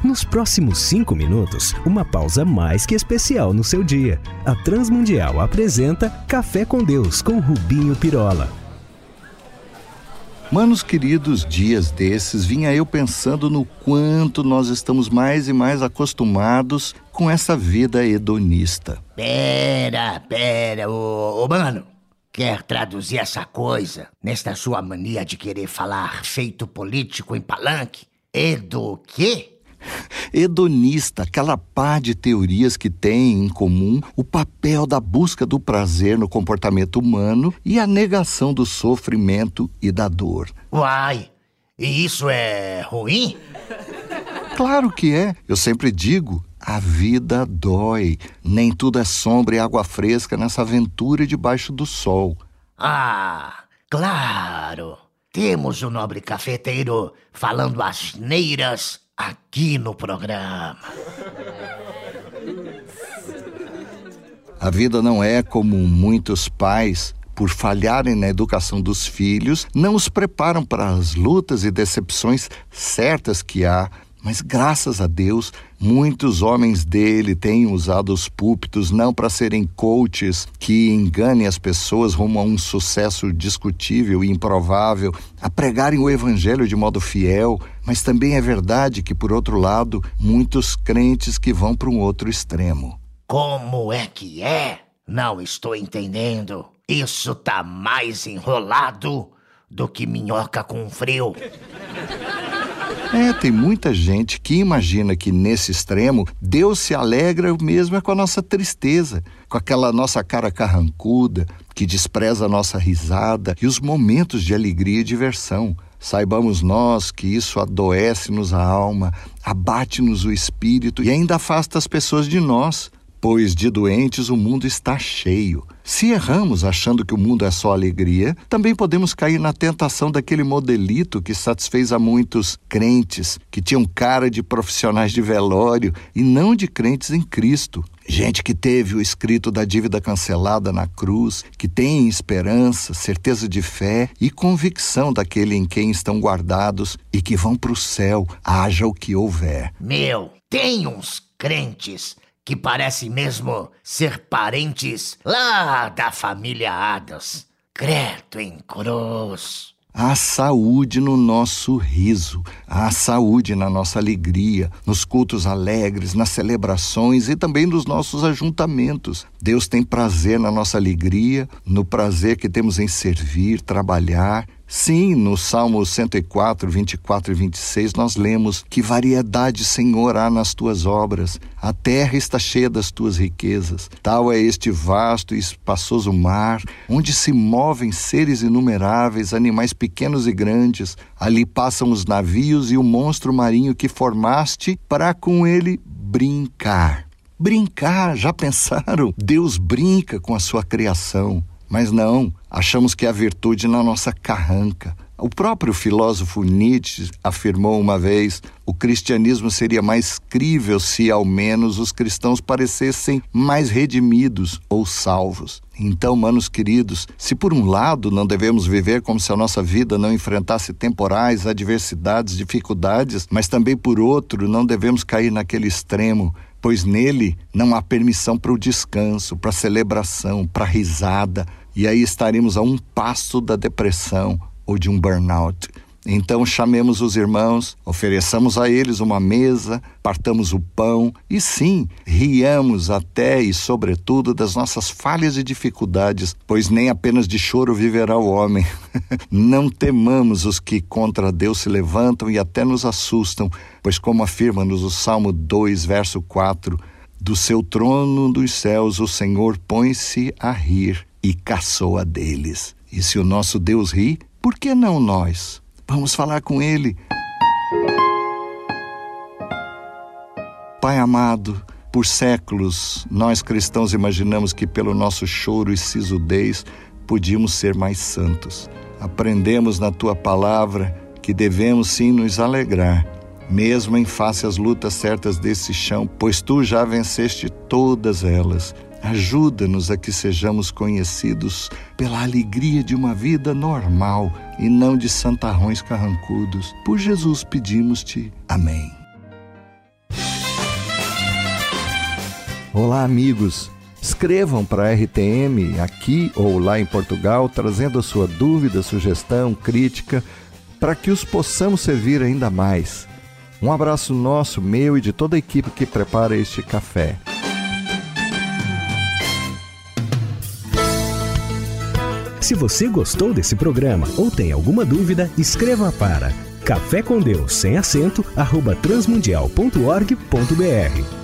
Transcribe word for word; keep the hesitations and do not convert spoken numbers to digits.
Nos próximos cinco minutos, uma pausa mais que especial no seu dia. A Transmundial apresenta Café com Deus com Rubinho Pirola. Manos queridos, dias desses vinha eu pensando no quanto nós estamos mais e mais acostumados com essa vida hedonista. Pera, pera, ô, ô mano, quer traduzir essa coisa nesta sua mania de querer falar feito político em palanque? Edo quê? Hedonista, aquela pá de teorias que tem em comum o papel da busca do prazer no comportamento humano e a negação do sofrimento e da dor. Uai, e isso é ruim? Claro que é. Eu sempre digo, a vida dói. Nem tudo é sombra e água fresca nessa aventura debaixo do sol. Ah, claro. Temos o nobre cafeteiro falando asneiras aqui no programa. A vida não é como muitos pais, por falharem na educação dos filhos, não os preparam para as lutas e decepções certas que há. Mas graças a Deus, muitos homens dele têm usado os púlpitos não para serem coaches que enganem as pessoas rumo a um sucesso discutível e improvável, a pregarem o evangelho de modo fiel, mas também é verdade que, por outro lado, muitos crentes que vão para um outro extremo. Como é que é? Não estou entendendo. Isso tá mais enrolado do que minhoca com frio. É, tem muita gente que imagina que nesse extremo Deus se alegra mesmo é com a nossa tristeza, com aquela nossa cara carrancuda, que despreza a nossa risada e os momentos de alegria e diversão. Saibamos nós que isso adoece-nos a alma, abate-nos o espírito e ainda afasta as pessoas de nós, pois de doentes o mundo está cheio. Se erramos achando que o mundo é só alegria, também podemos cair na tentação daquele modelito que satisfez a muitos crentes, que tinham cara de profissionais de velório e não de crentes em Cristo. Gente que teve o escrito da dívida cancelada na cruz, que tem esperança, certeza de fé e convicção daquele em quem estão guardados e que vão para o céu, haja o que houver. Meu, tem uns crentes que parecem mesmo ser parentes lá da família Adams. Credo em cruz. Há saúde no nosso riso, há saúde na nossa alegria, nos cultos alegres, nas celebrações e também nos nossos ajuntamentos. Deus tem prazer na nossa alegria, no prazer que temos em servir, trabalhar. Sim, no Salmo cento e quatro, vinte e quatro e vinte e seis, nós lemos: que variedade, Senhor, há nas tuas obras, a terra está cheia das tuas riquezas. Tal é este vasto e espaçoso mar, onde se movem seres inumeráveis, animais pequenos e grandes. Ali passam os navios e o monstro marinho que formaste para com ele brincar. Brincar, já pensaram? Deus brinca com a sua criação. Mas não, achamos que há virtude na nossa carranca. O próprio filósofo Nietzsche afirmou uma vez: o cristianismo seria mais crível se ao menos os cristãos parecessem mais redimidos ou salvos. Então, manos queridos, se por um lado não devemos viver como se a nossa vida não enfrentasse temporais, adversidades, dificuldades, mas também por outro não devemos cair naquele extremo, pois nele não há permissão para o descanso, para a celebração, para a risada, e aí estaremos a um passo da depressão ou de um burnout. Então chamemos os irmãos, ofereçamos a eles uma mesa, partamos o pão e sim, riamos até e sobretudo das nossas falhas e dificuldades, pois nem apenas de choro viverá o homem. Não temamos os que contra Deus se levantam e até nos assustam, pois como afirma-nos o Salmo dois, verso quatro, do seu trono dos céus o Senhor põe-se a rir e caçoa deles. E se o nosso Deus ri, por que não nós? Vamos falar com Ele. Pai amado, por séculos, nós cristãos imaginamos que pelo nosso choro e sisudez podíamos ser mais santos. Aprendemos na Tua palavra que devemos sim nos alegrar, mesmo em face às lutas certas desse chão, pois Tu já venceste todas elas. Ajuda-nos a que sejamos conhecidos pela alegria de uma vida normal e não de santarrões carrancudos. Por Jesus pedimos-te. Amém. Olá, amigos. Escrevam para a R T M aqui ou lá em Portugal, trazendo a sua dúvida, sugestão, crítica, para que os possamos servir ainda mais. Um abraço nosso, meu e de toda a equipe que prepara este café. Se você gostou desse programa ou tem alguma dúvida, escreva para café com Deus sem acento arroba transmundial ponto org ponto br.